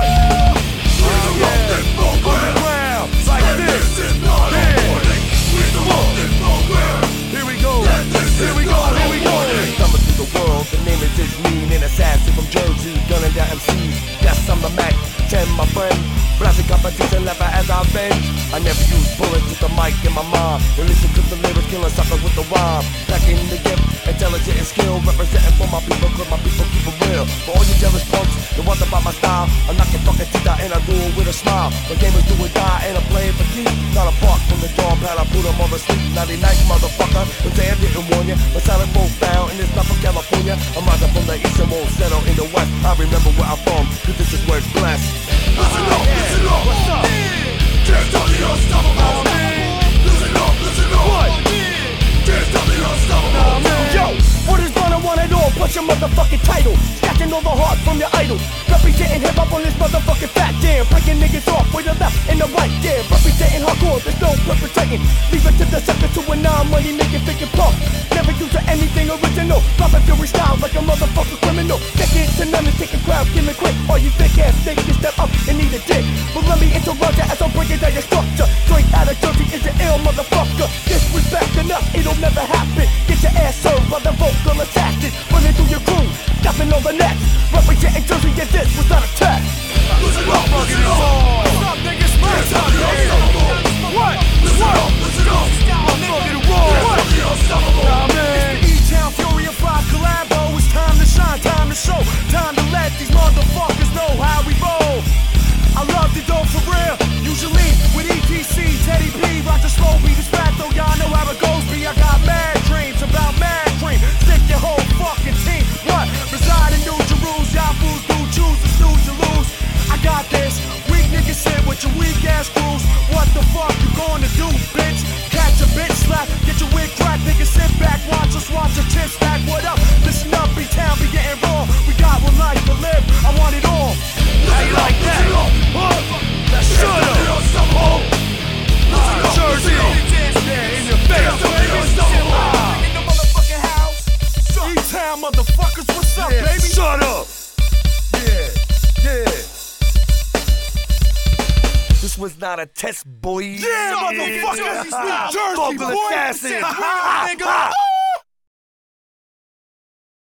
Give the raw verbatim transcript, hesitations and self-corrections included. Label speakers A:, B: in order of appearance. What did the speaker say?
A: My friend, blasting competition, lever as I bend. I never use bullets with the mic in my mind. Releasing to the lyrics, killing suckers with the rhyme. Packing the gift, intelligent and skill. Representing for my people, cause my people keep it real. For all you jealous punks, the ones about my style, I knock your fucking teeth out and I do it with a smile. The game is do or die and I play it for keep. Not a bark from the dawn pad, I put them on the sleep. Naughty night, motherfucker. But they didn't warn you. My silent profound, and it's not from California. I'm rising from the east and won't settle in the west. I remember where I'm from, cause this is where it's blessed.
B: Listen up, listen up, what's up? Can't stop the unstoppable. Listen up, listen up. What? Can't stop the unstoppable.
C: Yo, what is gonna want it all? Punch your motherfucking title. Snatching all the heart from your idol. Representing hip hop on this motherfucking fat jam. Breaking niggas off with the left and the right jam. Representing hardcore, there's no perpetrating. Leave it to the sucker to a non-money making thinking punk. Never use anything original. Dropping fury style like a motherfucking criminal. Taking to none and taking crowds, give me quick. All you thick ass niggas step up and need a dick. But let me interrupt you as I'm breaking down your structure. Straight out of Jersey is an ill motherfucker. Disrespect enough, it'll never happen. Get your ass served by the vocal assassin. Running through your crew, stopping all the nets. Representing Jersey, and this was not a test.
B: Listen up, listen up.
C: What's up, niggas?
B: Can't stop the unstoppable.
C: What?
B: Listen up, listen up.
C: I'm fucking raw.
B: Can't stop the unstoppable.
C: Nah, man. It's the E-Town Fury of five collabo. It's time to shine, time to show, time to let these motherfuckers know how we roll. I love the dope for real. Usually with E T C, Teddy P, Roger Slow beat is fat though. Y'all know how it goes. B, I got mad dreams about mad cream. Stick your whole fucking team. What? Reside in New Jerusalem. Y'all fools do choose to snooze to lose. I got this. Weak niggas sit with your weak ass crews. What the fuck you gonna do, bitch? Catch a bitch slap, get your wig cracked. Niggas sit back, watch us watch your chips stack. What up? Listen up, B-Town be getting raw. We got one life to live. I want it all. How you like that? What? Now shut up. Jersey. Yeah, in your face. In the motherfucking house. E-Town motherfuckers, what's up,
A: Yeah,
C: baby?
A: shut up. Yeah, yeah. This was not a test, boy.
C: Yeah, motherfuckers. Jersey
A: Vocal
C: boy.
A: assassin.
C: Nigga.